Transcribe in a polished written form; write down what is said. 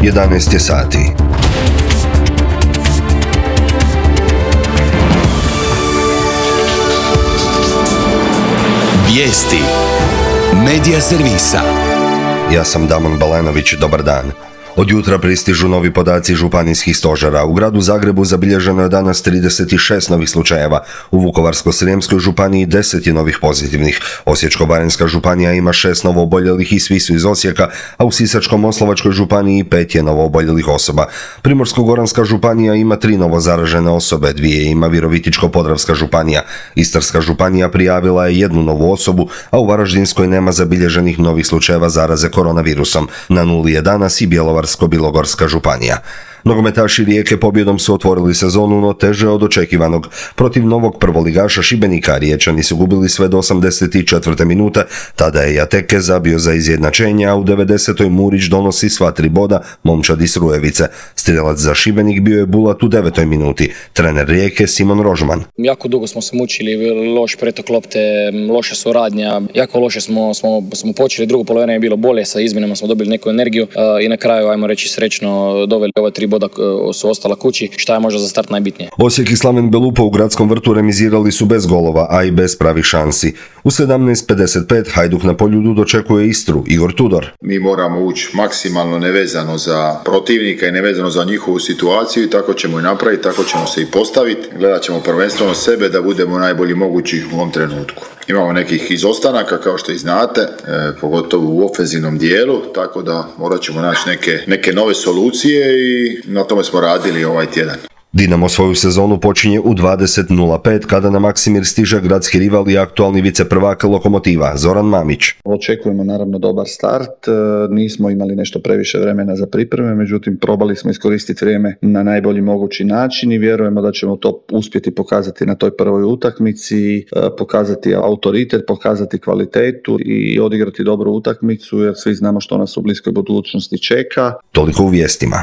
11 je sati. Vijesti Medija servisa. Ja sam Damon Balenović, dobar dan. Od jutra pristižu novi podaci županijskih stožera. U gradu Zagrebu zabilježeno je danas 36 novih slučajeva. U Vukovarsko-srijemskoj županiji 10 je novih pozitivnih. Osječko-baranjska županija ima 6 novooboljelih i svi su iz Osijeka, a u Sisačko-moslavačkoj županiji 5 je novooboljelih osoba. Primorsko-goranska županija ima 3 novozaražene osobe, 2 ima Virovitičko-podravska županija. Istarska županija prijavila je 1 novu osobu, a u Varaždinskoj nema zabilježenih novih slučajeva zaraze koronavirusom. Na nuli je danas i Bjelovarsko-bilogorska županija. Nogometaši Rijeke pobjedom su otvorili sezonu, no teže od očekivanog. Protiv novog prvoligaša Šibenika Riječani su gubili sve do 84. minute, tada je Jateke zabio za izjednačenje, a u 90. Murić donosi sva 3 boda momčad iz Rujevice. Strijelac za Šibenik bio je Bulat u 9. minuti, trener Rijeke Simon Rožman. Jako dugo smo se mučili, loš pretok lopte, loša suradnja, jako loše smo počeli, drugo polovina je bilo bolje, sa izmjenama smo dobili neku energiju i na kraju, ajmo reći srećno, doveli ova 3 boda su ostala kući, šta je možda za start najbitnije. Osijek i Slaven Belupo u gradskom vrtu remizirali su bez golova, a i bez pravih šansi. U 17:55 Hajduk na Poljudu dočekuje Istru, Igor Tudor. Mi moramo ući maksimalno nevezano za protivnika i nevezano za njihovu situaciju i tako ćemo i napraviti, tako ćemo se i postaviti. Gledat ćemo prvenstveno sebe da budemo najbolji mogući u ovom trenutku. Imamo nekih izostanaka, kao što i znate, pogotovo u ofenzivnom dijelu, tako da morat ćemo naći neke nove solucije i na tome smo radili ovaj tjedan. Dinamo svoju sezonu počinje u 20:05 kada na Maksimir stiže gradski rival i aktualni viceprvak Lokomotiva, Zoran Mamić. Očekujemo naravno dobar start, nismo imali nešto previše vremena za pripreme, međutim probali smo iskoristiti vrijeme na najbolji mogući način i vjerujemo da ćemo to uspjeti pokazati na toj prvoj utakmici, pokazati autoritet, pokazati kvalitetu i odigrati dobru utakmicu jer svi znamo što nas u bliskoj budućnosti čeka. Toliko u vijestima.